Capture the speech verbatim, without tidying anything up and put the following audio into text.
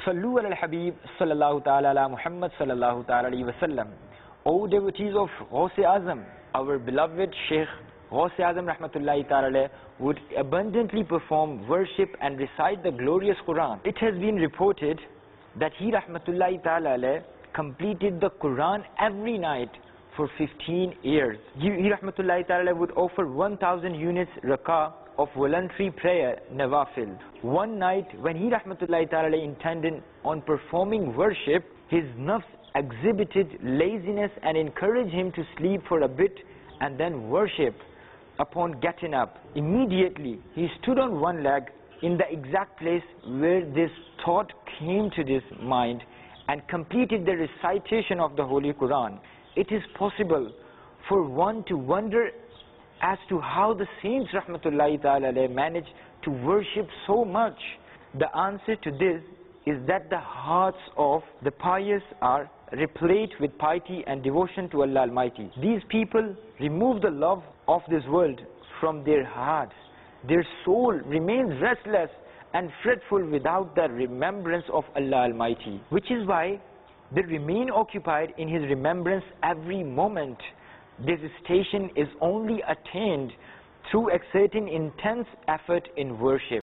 Sallu ala al-Habib sallallahu ta'ala ala Muhammad sallallahu ta'ala alayhi wa sallam. O devotees of Ghaus-e Azam, our beloved Sheikh Ghaus-e Azam rahmatullahi ta'ala would abundantly perform worship and recite the glorious Quran. It has been reported that he rahmatullahi ta'ala completed the Quran every night for fifteen years. He, he rahmatullahi ta'ala would offer one thousand units rakah of voluntary prayer, nawafil. One night when he rahmatullahi ta'ala intended on performing worship, his nafs exhibited laziness and encouraged him to sleep for a bit and then worship. Upon getting up, immediately he stood on one leg in the exact place where this thought came to his mind and completed the recitation of the Holy Quran. It is possible for one to wonder as to how the saints rahmatullahi ta'ala managed to worship so much. The answer to this is that the hearts of the pious are replete with piety and devotion to Allah Almighty. These people remove the love of this world from their hearts. Their soul remains restless and fretful without the remembrance of Allah Almighty, which is why they remain occupied in His remembrance every moment. This station is only attained through exerting intense effort in worship.